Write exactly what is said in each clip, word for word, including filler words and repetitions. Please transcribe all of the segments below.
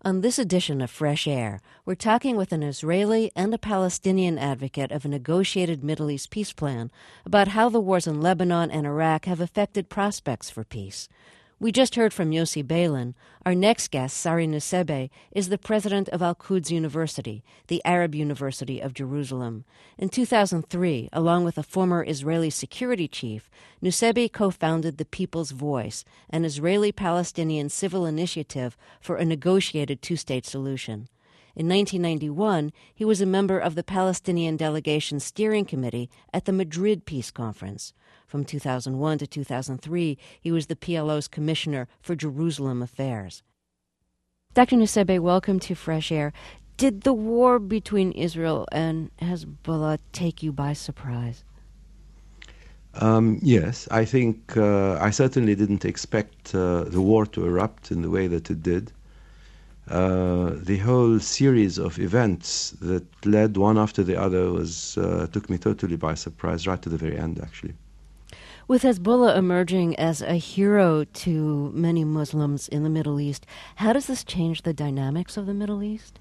On this edition of Fresh Air, we're talking with an Israeli and a Palestinian advocate of a negotiated Middle East peace plan about how the wars in Lebanon and Iraq have affected prospects for peace. We just heard from Yossi Beilin. Our next guest, Sari Nusseibeh, is the president of Al-Quds University, the Arab University of Jerusalem. In two thousand three, along with a former Israeli security chief, Nusseibeh co-founded the People's Voice, an Israeli-Palestinian civil initiative for a negotiated two-state solution. In nineteen ninety-one, he was a member of the Palestinian Delegation Steering Committee at the Madrid Peace Conference. From two thousand one to two thousand three, he was the P L O's Commissioner for Jerusalem Affairs. Doctor Nusseibeh, welcome to Fresh Air. Did the war between Israel and Hezbollah take you by surprise? Um, yes, I think uh, I certainly didn't expect uh, the war to erupt in the way that it did. Uh, the whole series of events that led one after the other was uh, took me totally by surprise, right to the very end, actually. With Hezbollah emerging as a hero to many Muslims in the Middle East, how does this change the dynamics of the Middle East?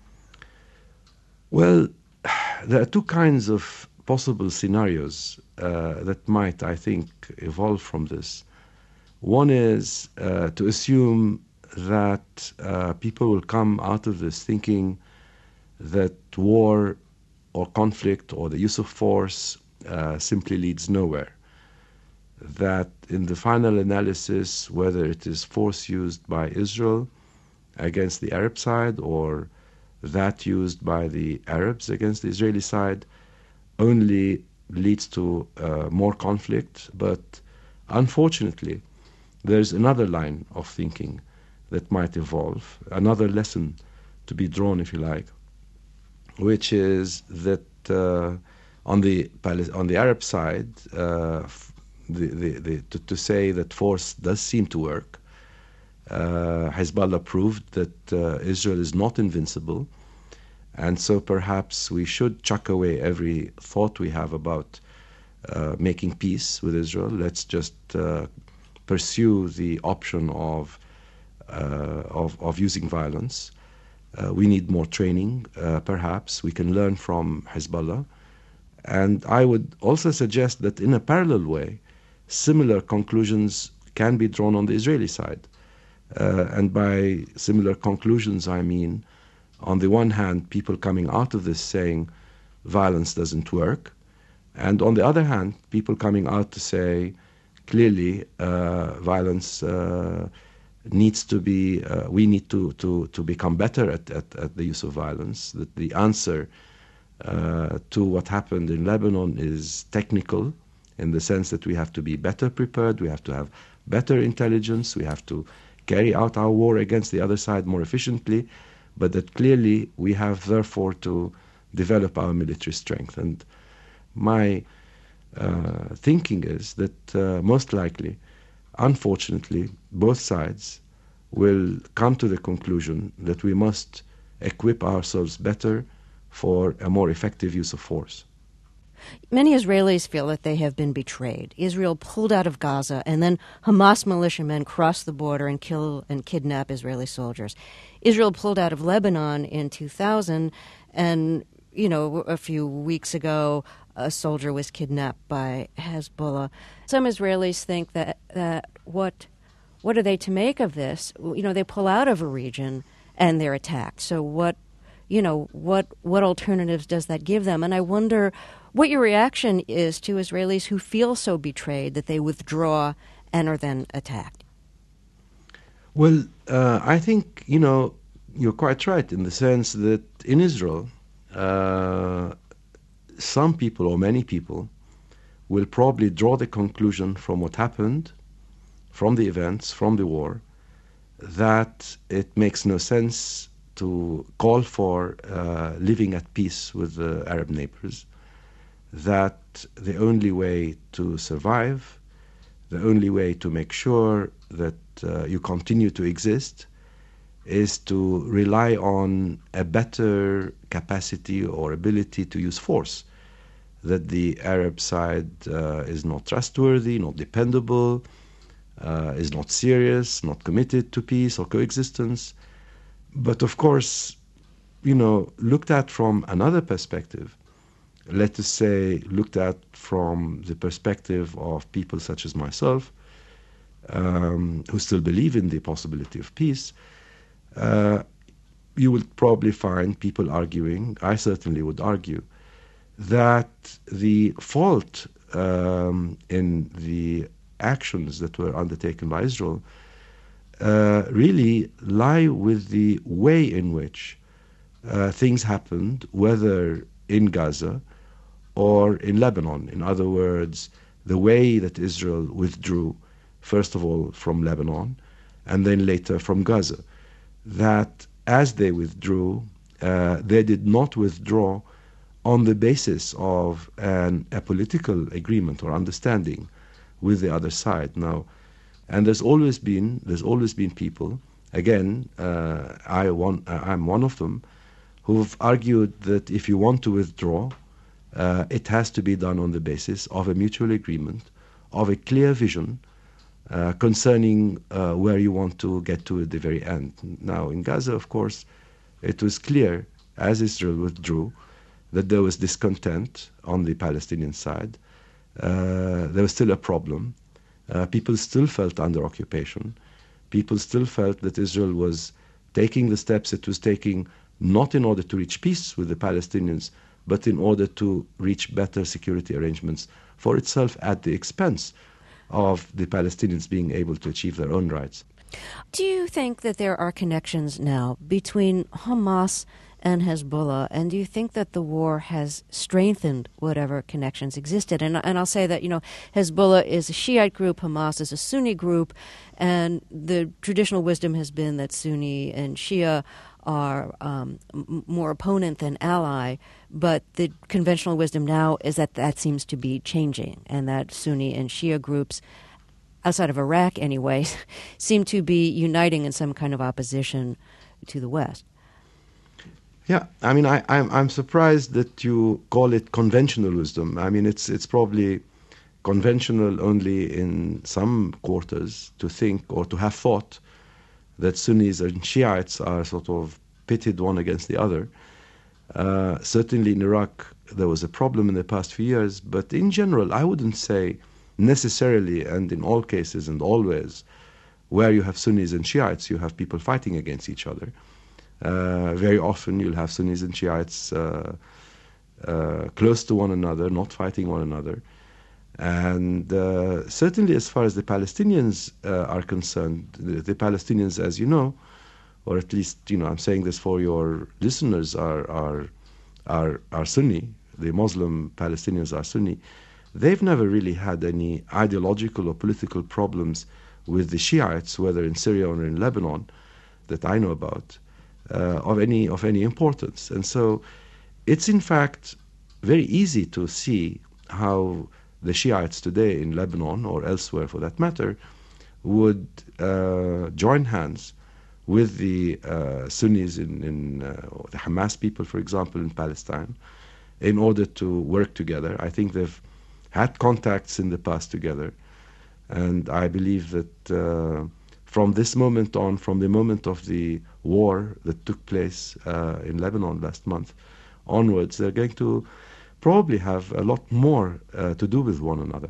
Well, there are two kinds of possible scenarios uh, that might, I think, evolve from this. One is uh, to assume that uh, people will come out of this thinking that war or conflict or the use of force uh, simply leads nowhere. That in the final analysis, whether it is force used by Israel against the Arab side or that used by the Arabs against the Israeli side, only leads to uh, more conflict. But unfortunately, there's another line of thinking that might evolve, another lesson to be drawn, if you like, which is that uh, on the on the Arab side, uh, the, the, the, to, to say that force does seem to work. Uh, Hezbollah proved that uh, Israel is not invincible, and so perhaps we should chuck away every thought we have about uh, making peace with Israel. Let's just uh, pursue the option of Uh, of, of using violence. Uh, we need more training, uh, perhaps. We can learn from Hezbollah. And I would also suggest that in a parallel way, similar conclusions can be drawn on the Israeli side. Uh, and by similar conclusions, I mean, on the one hand, people coming out of this saying violence doesn't work. And on the other hand, people coming out to say, clearly, uh, violence uh, needs to be, uh, we need to, to, to become better at, at, at the use of violence, that the answer uh, to what happened in Lebanon is technical, in the sense that we have to be better prepared, we have to have better intelligence, we have to carry out our war against the other side more efficiently, but that clearly we have therefore to develop our military strength. And my uh, thinking is that uh, most likely, unfortunately, both sides will come to the conclusion that we must equip ourselves better for a more effective use of force. Many Israelis feel that they have been betrayed. Israel pulled out of Gaza, and then Hamas militiamen crossed the border and kill and kidnap Israeli soldiers. Israel pulled out of Lebanon in two thousand, and, you know, a few weeks ago, a soldier was kidnapped by Hezbollah. Some Israelis think that, that what what are they to make of this? You know, they pull out of a region and they're attacked. So what, you know, what what alternatives does that give them? And I wonder what your reaction is to Israelis who feel so betrayed that they withdraw and are then attacked. Well, uh, I think, you know, you're quite right in the sense that in Israel, uh, some people or many people will probably draw the conclusion from what happened, from the events, from the war, that it makes no sense to call for uh, living at peace with the Arab neighbors, that the only way to survive, the only way to make sure that uh, you continue to exist is to rely on a better capacity or ability to use force, that the Arab side uh, is not trustworthy, not dependable, uh, is not serious, not committed to peace or coexistence. but of course, you know, looked at from another perspective, let us say, looked at from the perspective of people such as myself, um, who still believe in the possibility of peace, uh, you will probably find people arguing, I certainly would argue, that the fault um, in the actions that were undertaken by Israel uh, really lie with the way in which uh, things happened, whether in Gaza or in Lebanon. In other words, the way that Israel withdrew, first of all from Lebanon, and then later from Gaza. That as they withdrew, uh, they did not withdraw on the basis of an, a political agreement or understanding with the other side. Now, and there's always been there's always been people. Again, uh, I one I'm one of them, who've argued that if you want to withdraw, uh, it has to be done on the basis of a mutual agreement, of a clear vision uh, concerning uh, where you want to get to at the very end. Now, in Gaza, of course, it was clear as Israel withdrew that there was discontent on the Palestinian side. Uh, there was still a problem. Uh, people still felt under occupation. People still felt that Israel was taking the steps it was taking not in order to reach peace with the Palestinians, but in order to reach better security arrangements for itself at the expense of the Palestinians being able to achieve their own rights. Do you think that there are connections now between Hamas and Hezbollah, and do you think that the war has strengthened whatever connections existed? And, and I'll say that, you know, Hezbollah is a Shiite group, Hamas is a Sunni group, and the traditional wisdom has been that Sunni and Shia are um, m- more opponent than ally, but the conventional wisdom now is that that seems to be changing, and that Sunni and Shia groups, outside of Iraq anyway, seem to be uniting in some kind of opposition to the West. Yeah, I mean, I, I'm I'm surprised that you call it conventional wisdom. I mean, it's it's probably conventional only in some quarters to think or to have thought that Sunnis and Shiites are sort of pitted one against the other. Uh, certainly in Iraq there was a problem in the past few years, but in general I wouldn't say necessarily and in all cases and always where you have Sunnis and Shiites you have people fighting against each other. Uh, very often you'll have Sunnis and Shiites uh, uh, close to one another, not fighting one another. And uh, certainly as far as the Palestinians uh, are concerned, the, the Palestinians, as you know, or at least, you know, I'm saying this for your listeners, are, are, are, are Sunni. The Muslim Palestinians are Sunni. They've never really had any ideological or political problems with the Shiites, whether in Syria or in Lebanon, that I know about. Uh, of any of any importance. And so it's in fact very easy to see how the Shiites today in Lebanon or elsewhere for that matter would uh, join hands with the uh, Sunnis in, in uh, the Hamas people, for example, in Palestine, in order to work together. I think they've had contacts in the past together, and I believe that uh, from this moment on, from the moment of the war that took place uh, in Lebanon last month onwards, they're going to probably have a lot more uh, to do with one another.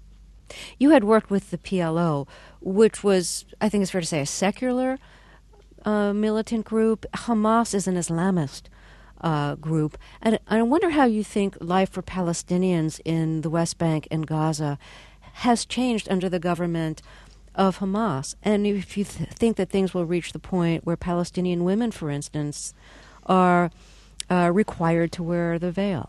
You had worked with the P L O, which was, I think it's fair to say, a secular uh, militant group. Hamas is an Islamist uh, group. And I wonder how you think life for Palestinians in the West Bank and Gaza has changed under the government of Hamas, and if you th- think that things will reach the point where Palestinian women, for instance, are uh, required to wear the veil.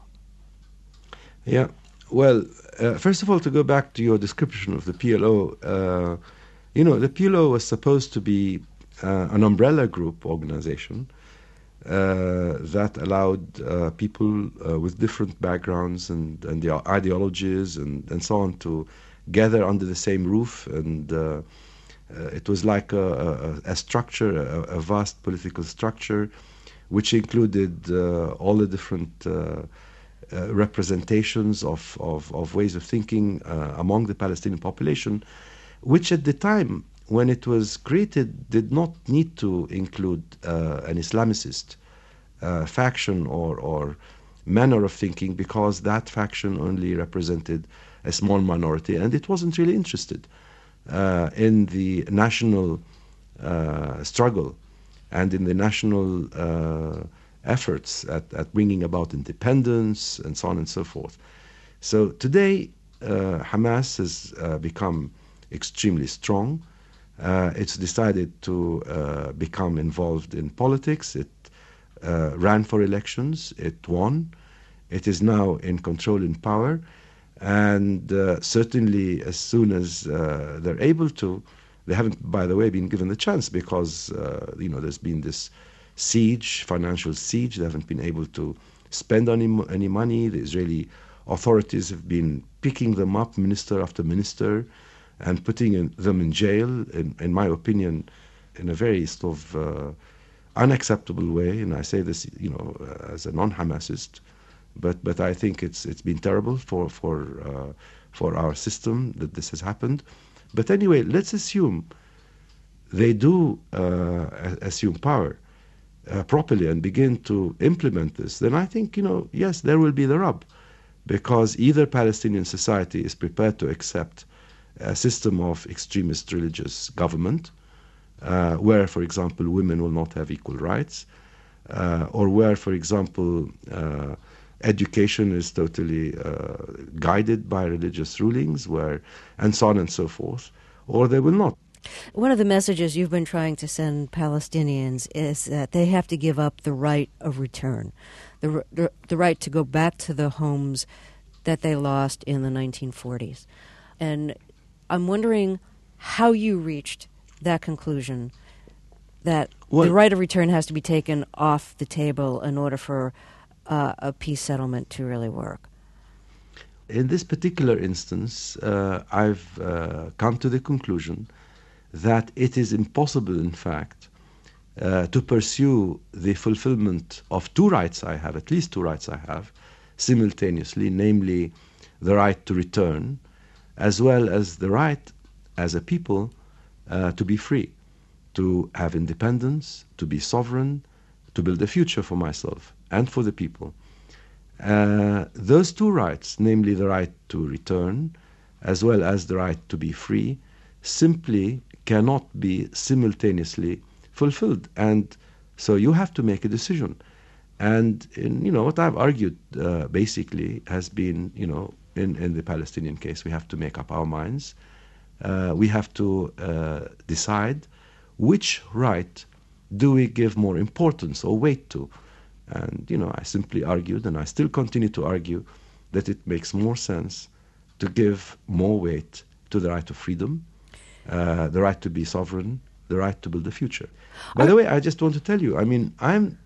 Yeah, well, uh, first of all, to go back to your description of the P L O, uh, you know, the P L O was supposed to be uh, an umbrella group organization uh, that allowed uh, people uh, with different backgrounds and, and their ideologies and, and so on to gather under the same roof, and uh, uh, it was like a, a, a structure, a, a vast political structure, which included uh, all the different uh, uh, representations of, of, of ways of thinking uh, among the Palestinian population, which at the time when it was created, did not need to include uh, an Islamicist uh, faction or, or manner of thinking, because that faction only represented a small minority, and it wasn't really interested uh, in the national uh, struggle and in the national uh, efforts at, at bringing about independence and so on and so forth. So today, uh, Hamas has uh, become extremely strong. Uh, it's decided to uh, become involved in politics. It uh, ran for elections. It won. It is now in control and power. And uh, certainly as soon as uh, they're able to, they haven't, by the way, been given the chance because, uh, you know, there's been this siege, financial siege. They haven't been able to spend any, any money. The Israeli authorities have been picking them up, minister after minister, and putting in, them in jail, in, in my opinion, in a very sort of uh, unacceptable way. And I say this, you know, uh, as a non-Hamasist, but but I think it's it's been terrible for for uh, for our system that this has happened. But anyway, let's assume they do uh, assume power uh, properly and begin to implement this. Then I think, you know, yes, there will be the rub, because either Palestinian society is prepared to accept a system of extremist religious government, uh, where, for example, women will not have equal rights, uh, or where, for example, uh, education is totally uh, guided by religious rulings, where, and so on and so forth, or they will not. One of the messages you've been trying to send Palestinians is that they have to give up the right of return, the, the, the right to go back to the homes that they lost in the nineteen forties. And I'm wondering how you reached that conclusion that well, the right of return has to be taken off the table in order for uh, a peace settlement to really work. In this particular instance, uh, I've uh, come to the conclusion that it is impossible, in fact, uh, to pursue the fulfillment of two rights I have, at least two rights I have, simultaneously, namely the right to return, as well as the right as a people uh, to be free, to have independence, to be sovereign, to build a future for myself and for the people. Uh, those two rights, namely the right to return, as well as the right to be free, simply cannot be simultaneously fulfilled. And so you have to make a decision. And, in, you know, what I've argued uh, basically has been, you know, in, in the Palestinian case, we have to make up our minds. Uh, we have to uh, decide which right do we give more importance or weight to. And, you know, I simply argued, and I still continue to argue, that it makes more sense to give more weight to the right of freedom, uh, the right to be sovereign, the right to build a future. By the way, I just want to tell you, I mean, I'm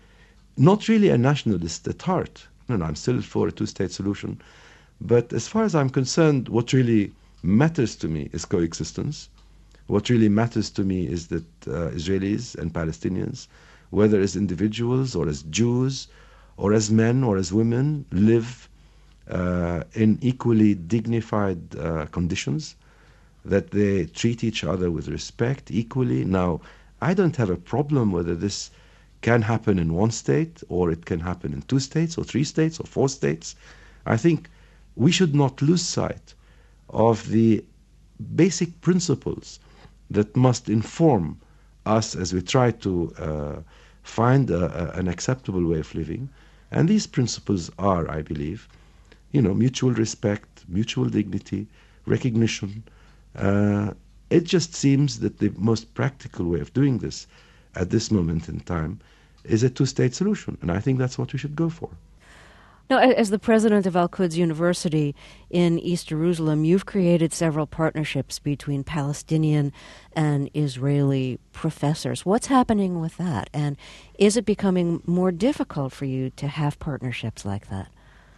not really a nationalist at heart. No, no, I'm still for a two-state solution. But as far as I'm concerned, what really matters to me is coexistence. What really matters to me is that uh, Israelis and Palestinians, whether as individuals or as Jews or as men or as women, live uh, in equally dignified uh, conditions, that they treat each other with respect equally. Now, I don't have a problem whether this can happen in one state or it can happen in two states or three states or four states. I think we should not lose sight of the basic principles that must inform us as we try to uh, find a, a, an acceptable way of living. And these principles are, I believe, you know, mutual respect, mutual dignity, recognition. Uh, it just seems that the most practical way of doing this at this moment in time is a two-state solution. And I think that's what we should go for. Now, as the president of Al-Quds University in East Jerusalem, you've created several partnerships between Palestinian and Israeli professors. What's happening with that? And is it becoming more difficult for you to have partnerships like that?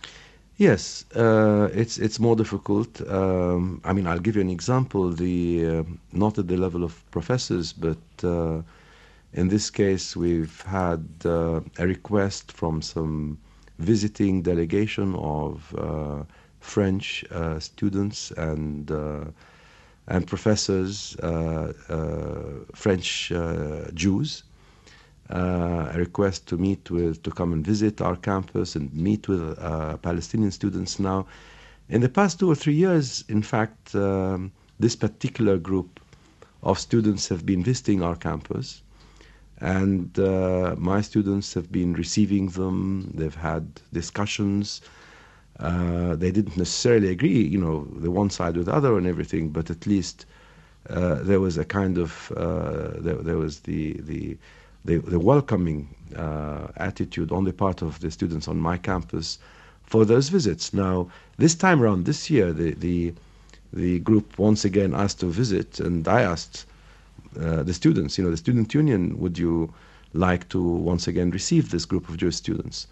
Yes, uh, it's it's more difficult. Um, I mean, I'll give you an example. The uh, not at the level of professors, but uh, in this case, we've had uh, a request from some visiting delegation of uh, French uh, students and uh, and professors, uh, uh, French uh, Jews, uh, a request to meet with, to come and visit our campus and meet with uh, Palestinian students now. In the past two or three years, in fact, um, this particular group of students have been visiting our campus, and uh, my students have been receiving them. They've had discussions. Uh, they didn't necessarily agree, you know, the one side with the other and everything, but at least uh, there was a kind of uh, there, there was the the the, the welcoming uh, attitude on the part of the students on my campus for those visits. Now, this time around, this year, the the the group once again asked to visit, and I asked uh, the students, you know, the student union, would you like to once again receive this group of Jewish students?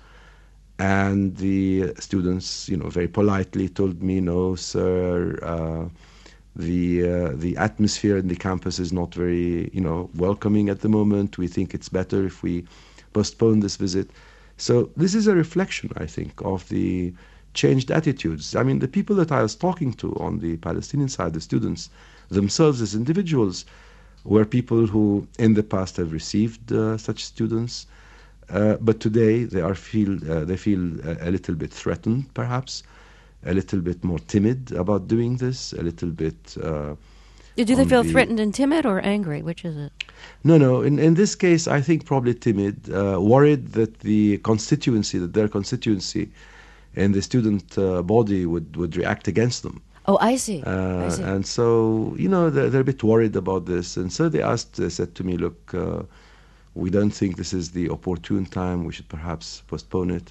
And the students, you know, very politely told me, no, sir, uh, the uh, the atmosphere in the campus is not very, you know, welcoming at the moment. We think it's better if we postpone this visit. So this is a reflection, I think, of the changed attitudes. I mean, the people that I was talking to on the Palestinian side, the students themselves as individuals, were people who in the past have received uh, such students. Uh, but today they are feel uh, they feel a, a little bit threatened, perhaps, a little bit more timid about doing this, a little bit. Uh, Do they feel the, threatened and timid, or angry? Which is it? No, no. In in this case, I think probably timid, uh, worried that the constituency, that their constituency, and the student uh, body would would react against them. Oh, I see. Uh, I see. And so, you know, they're, they're a bit worried about this, and so they asked. They said to me, "Look, Uh, we don't think this is the opportune time. We should perhaps postpone it."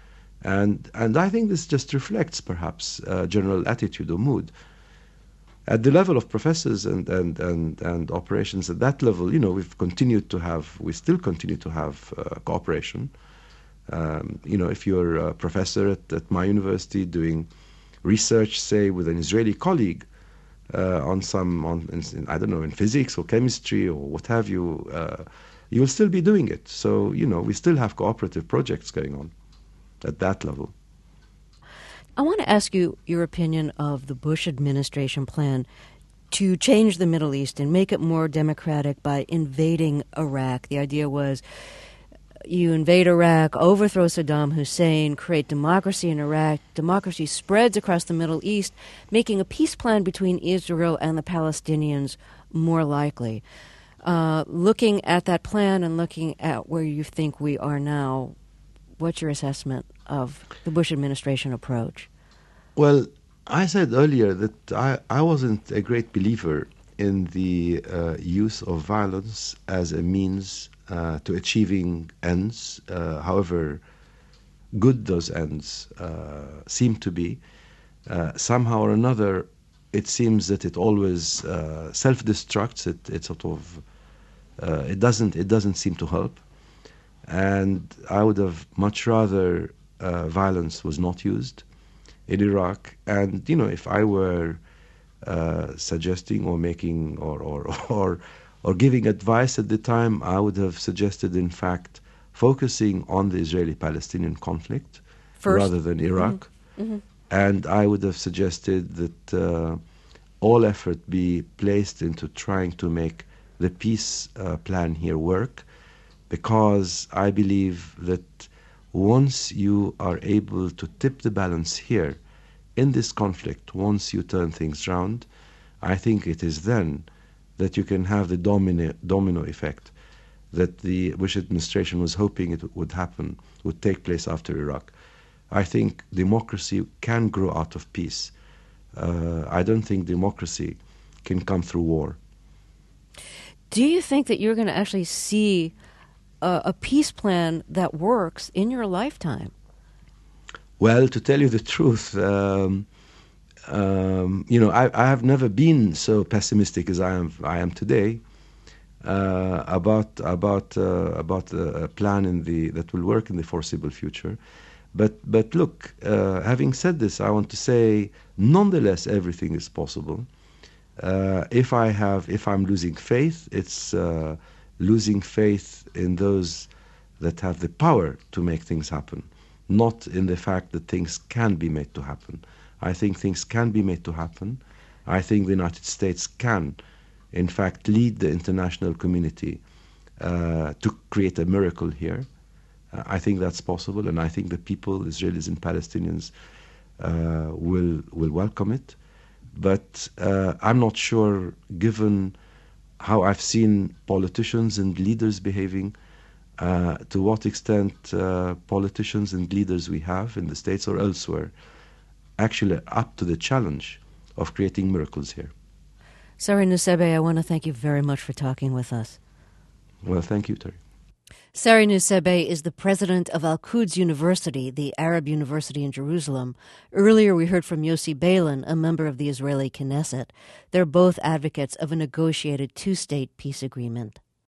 And and I think this just reflects perhaps uh, general attitude or mood. At the level of professors and, and, and, and operations at that level, you know, we've continued to have, we still continue to have uh, cooperation. Um, you know, if you're a professor at, at my university doing research, say, with an Israeli colleague, uh, on some, on in, I don't know, in physics or chemistry or what have you, uh, you'll still be doing it. So, you know, we still have cooperative projects going on at that level. I want to ask you your opinion of the Bush administration plan to change the Middle East and make it more democratic by invading Iraq. The idea was you invade Iraq, overthrow Saddam Hussein, create democracy in Iraq. Democracy spreads across the Middle East, making a peace plan between Israel and the Palestinians more likely. Uh, looking at that plan and looking at where you think we are now, what's your assessment of the Bush administration approach? Well, I said earlier that I, I wasn't a great believer in the uh, use of violence as a means uh, to achieving ends, uh, however good those ends uh, seem to be. Uh, somehow or another, it seems that it always uh, self-destructs. It, it sort of uh, it doesn't it doesn't seem to help. And I would have much rather uh, violence was not used in Iraq. And you know, if I were uh, suggesting or making or or or or giving advice at the time, I would have suggested, in fact, focusing on the Israeli-Palestinian conflict First. rather than Iraq. Mm-hmm. Mm-hmm. And I would have suggested that uh, all effort be placed into trying to make the peace uh, plan here work, because I believe that once you are able to tip the balance here in this conflict, once you turn things round, I think it is then that you can have the domino, domino effect that the Bush administration was hoping it would happen, would take place after Iraq. I think democracy can grow out of peace. Uh, I don't think democracy can come through war. Do you think that you're going to actually see a, a peace plan that works in your lifetime? Well, to tell you the truth, um, um, you know, I, I have never been so pessimistic as I am. I am today uh, about about uh, about a plan in the that will work in the foreseeable future. But but look, uh, having said this, I want to say, nonetheless, everything is possible. Uh, if I have, if I'm losing faith, it's uh, losing faith in those that have the power to make things happen, not in the fact that things can be made to happen. I think things can be made to happen. I think the United States can, in fact, lead the international community uh, to create a miracle here. Uh, I think that's possible, and I think the people, Israelis and Palestinians, uh, will will welcome it. But uh, I'm not sure, given how I've seen politicians and leaders behaving, uh, to what extent uh, politicians and leaders we have in the States or elsewhere actually are up to the challenge of creating miracles here. Sari Nusseibeh, I want to thank you very much for talking with us. Well, thank you, Terry. Sari Nusseibeh is the president of Al-Quds University, the Arab university in Jerusalem. Earlier we heard from Yossi Beilin, a member of the Israeli Knesset. They're both advocates of a negotiated two-state peace agreement.